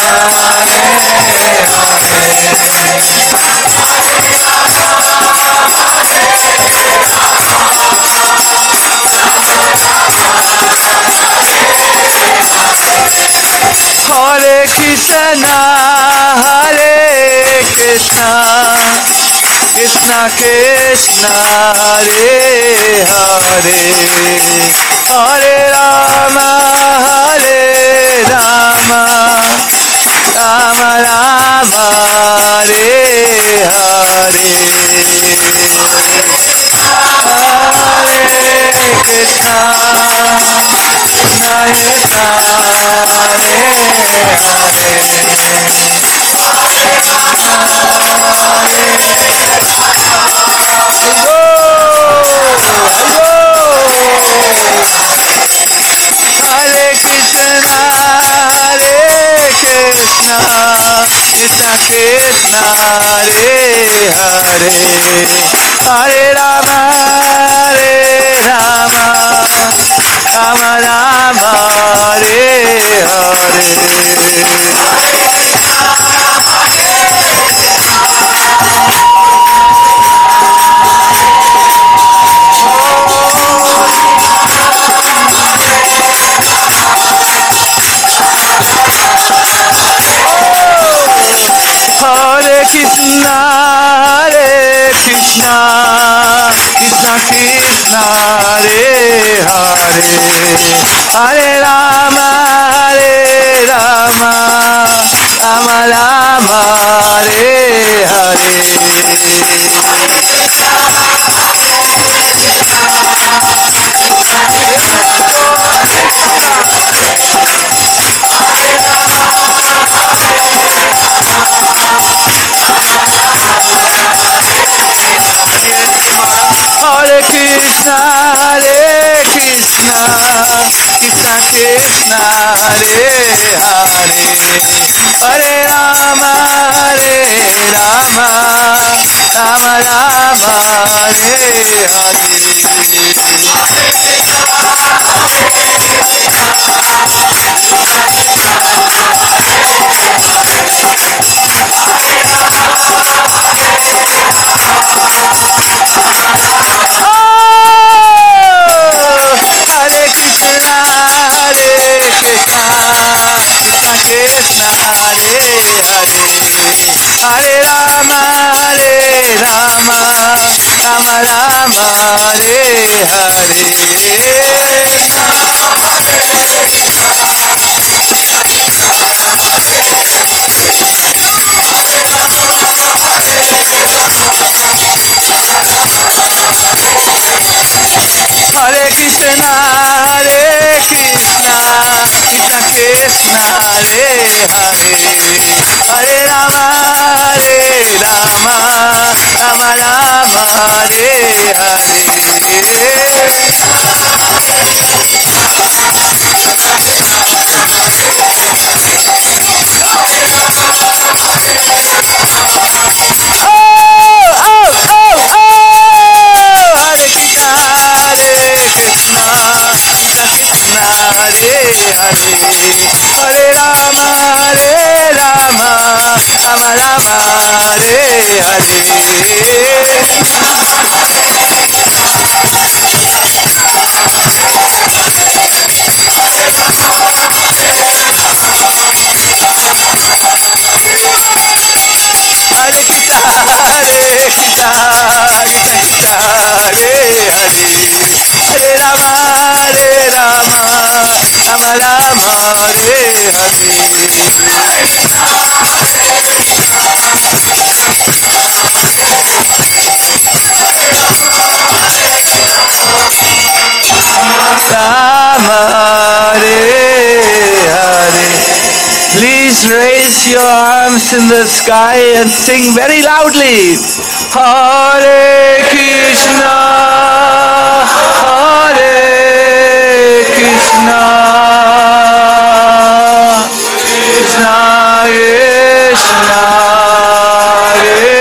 Hare Krishna Hare Krishna Krishna Krishna Hare Hare Hare Rama Hare Rama Rama Rama Hare Hare Hare Krishna Krishna Krishna Hare Hare Krishna Hare Krishna Krishna Krishna Hare Hare Hare Rama Hare Rama Rama Rama Hare Hare Hare Krishna Hare Krishna Krishna Krishna Hare Hare Hare Rama Hare Rama Rama Rama Hare Hare Hare Krishna Hare Krishna Krishna Krishna Hare Hare Hare Rama Hare Rama Rama Rama Hare Hare Krishna Hare Krishna Krishna Krishna Hare Hare Hare Rama Hare Rama Rama Rama Hare Hare Hare Krishna Hare Krishna Krishna Krishna Hare Hare Hare Rama Hare Rama Rama Rama Hare Hare Please raise your arms in the sky and sing very loudly. Hare Krishna, Hare Krishna, Krishna Krishna, Hare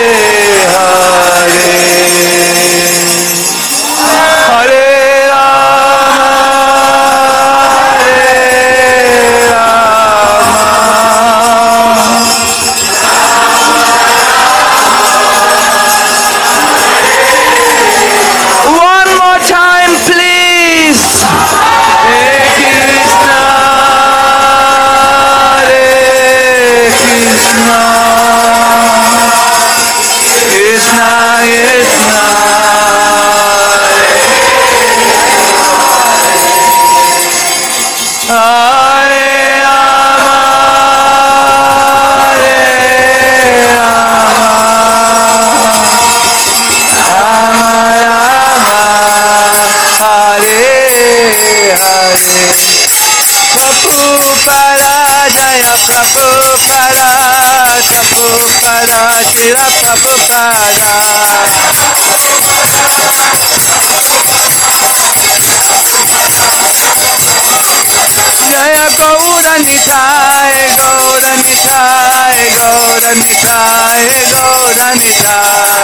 Hare, Hare Jaya Gaura Nitai, Gaura Nitai, Gaura Nitai, Gaura Nitai.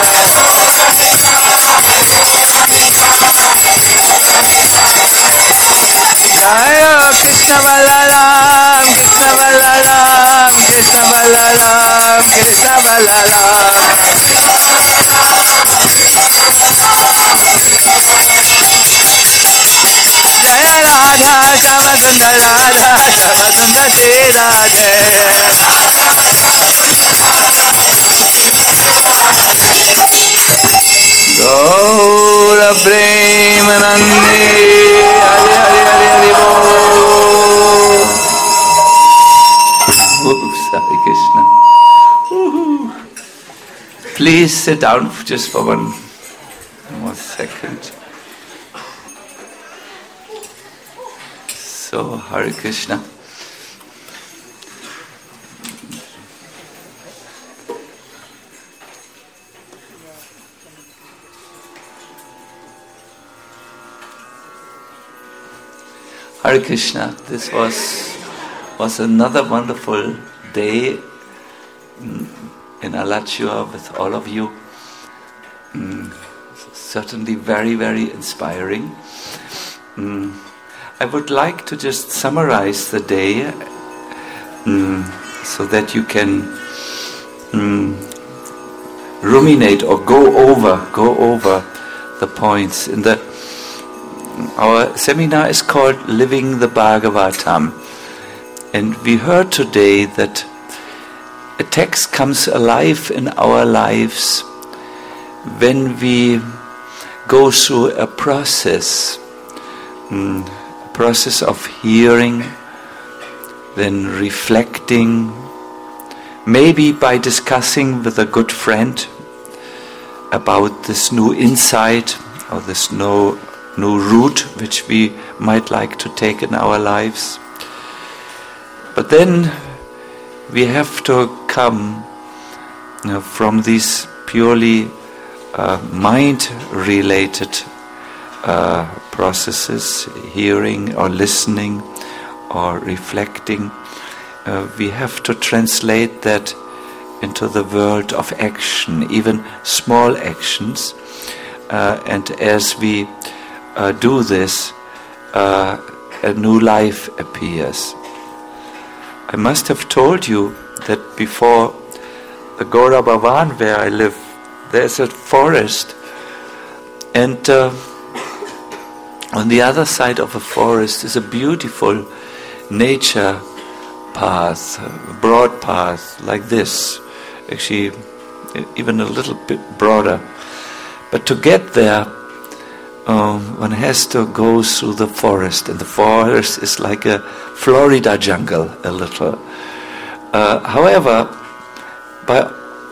Jaya Krishna Balaram, Krishna Balaram, Krishna Balaram, Krishna Balaram. Jaya Radha, Shama Sundar Radha, Shama Sundar Shri Radhe. Gaura Premanande, Hare Hare Hare Hare Bol. Oops, Hare Krishna. Woo-hoo. Please sit down just for one more second. So, Hare Krishna. Hare Krishna. This was another wonderful day in Alachua with all of you. Certainly very, very inspiring. I would like to just summarize the day so that you can ruminate or go over the points. Our seminar is called Living the Bhagavatam, and we heard today that a text comes alive in our lives when we go through a process of hearing, then reflecting, maybe by discussing with a good friend about this new insight or this new route which we might like to take in our lives. But then we have to come from these purely mind-related processes, hearing or listening or reflecting. We have to translate that into the world of action, even small actions. And as we do this, a new life appears. I must have told you that before the Gora Bhavan where I live, there's a forest, and on the other side of the forest is a beautiful nature path, a broad path like this, actually even a little bit broader. But to get there, one has to go through the forest, and the forest is like a Florida jungle, a little. However, by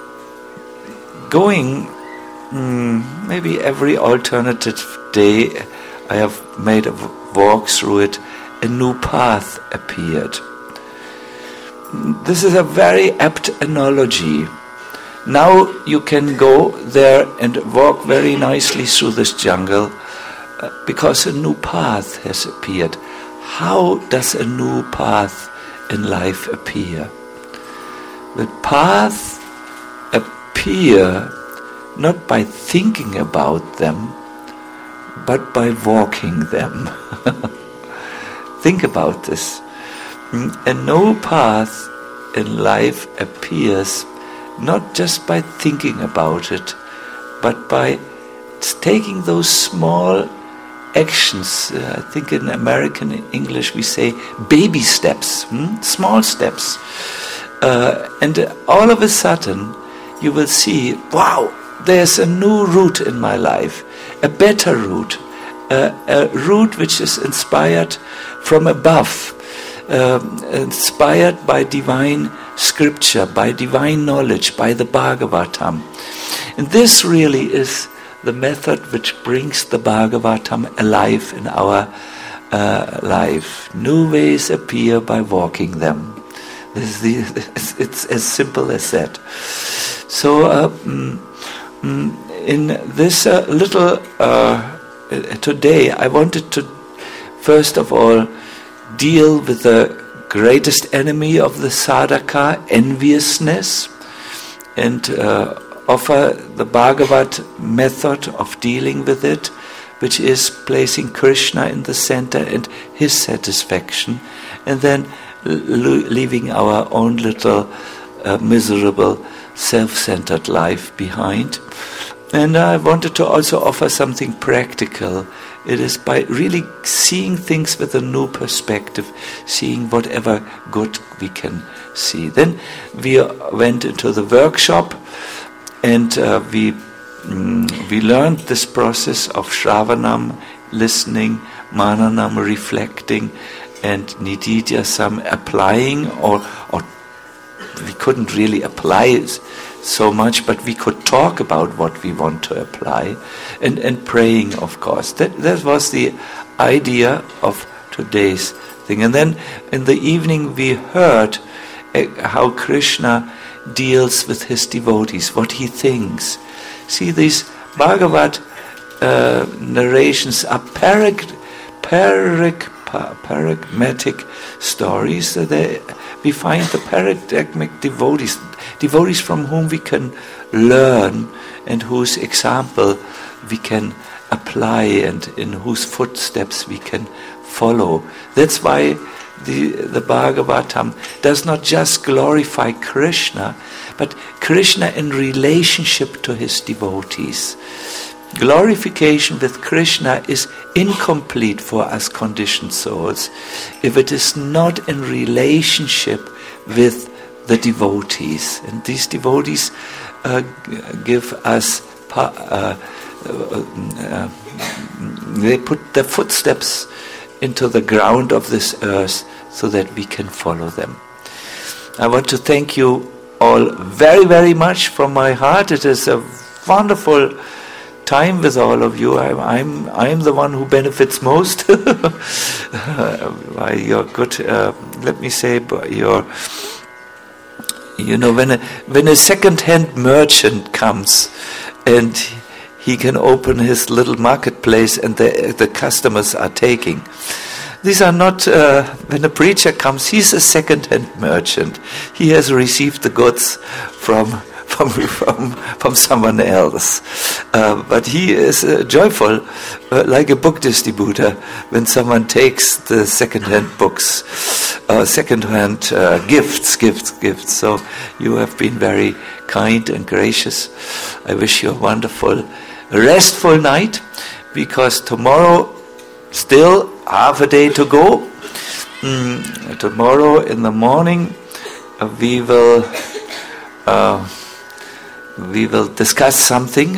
going maybe every alternative day, I have made a walk through it, a new path appeared. This is a very apt analogy. Now you can go there and walk very nicely through this jungle because a new path has appeared. How does a new path in life appear? The paths appear not by thinking about them, but by walking them. Think about this. A new path in life appears not just by thinking about it, but by taking those small actions. I think in American English we say baby steps, small steps. And all of a sudden you will see, wow, there's a new route in my life, a better route, a route which is inspired from above, inspired by divine scripture, by divine knowledge, by the Bhagavatam. And this really is the method which brings the Bhagavatam alive in our life. New ways appear by walking them. It's as simple as that. So in this little today, I wanted to first of all deal with the greatest enemy of the sadhaka, enviousness, and offer the Bhagavat method of dealing with it, which is placing Krishna in the center and his satisfaction, and then leaving our own little miserable self-centered life behind. And I wanted to also offer something practical. It is by really seeing things with a new perspective, seeing whatever good we can see. Then we went into the workshop, and we learned this process of Shravanam, listening, Mananam, reflecting, and Nididhyasam, applying, or we couldn't really apply so much, but we could talk about what we want to apply, and praying, of course. That was the idea of today's thing. And then in the evening we heard how Krishna deals with his devotees, what he thinks. See, these Bhagavat narrations are paradigmatic stories. We find the paradigmatic devotees from whom we can learn and whose example we can apply and in whose footsteps we can follow. That's why the Bhagavatam does not just glorify Krishna, but Krishna in relationship to his devotees. Glorification with Krishna is incomplete for us conditioned souls if it is not in relationship with the devotees. And these devotees give us, they put their footsteps into the ground of this earth so that we can follow them. I want to thank you all very, very much from my heart. It is a wonderful time with all of you. I'm the one who benefits most by your good. Let me say, by your. You know, when a second-hand merchant comes and he can open his little marketplace and the customers are taking. These are not, when a preacher comes, he's a second-hand merchant. He has received the goods from someone else. But he is joyful, like a book distributor, when someone takes the second-hand books. second-hand gifts. So you have been very kind and gracious. I wish you a wonderful, restful night, because tomorrow, still half a day to go. Tomorrow in the morning, we will discuss something.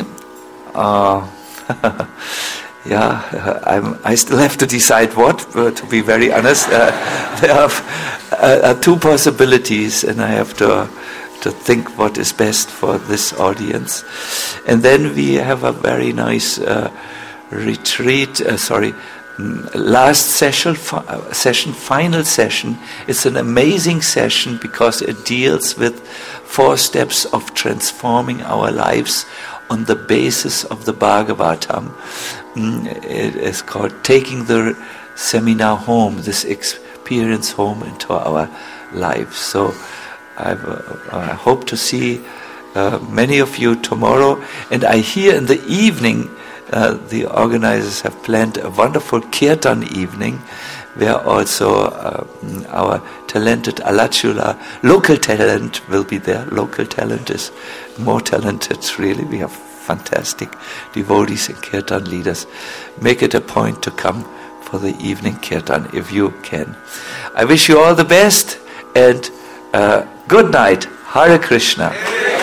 I still have to decide what, to be very honest. There are two possibilities, and I have to think what is best for this audience. And then we have a very nice retreat, last session, final session. It's an amazing session because it deals with 4 steps of transforming our lives on the basis of the Bhagavatam. It is called Taking the Seminar Home, this experience home into our lives. So I hope to see many of you tomorrow. And I hear in the evening, the organizers have planned a wonderful Kirtan evening, where also our talented Alachula, local talent, will be there. Local talent is more talented, really. We have fantastic devotees and Kirtan leaders. Make it a point to come for the evening Kirtan if you can. I wish you all the best, and good night. Hare Krishna.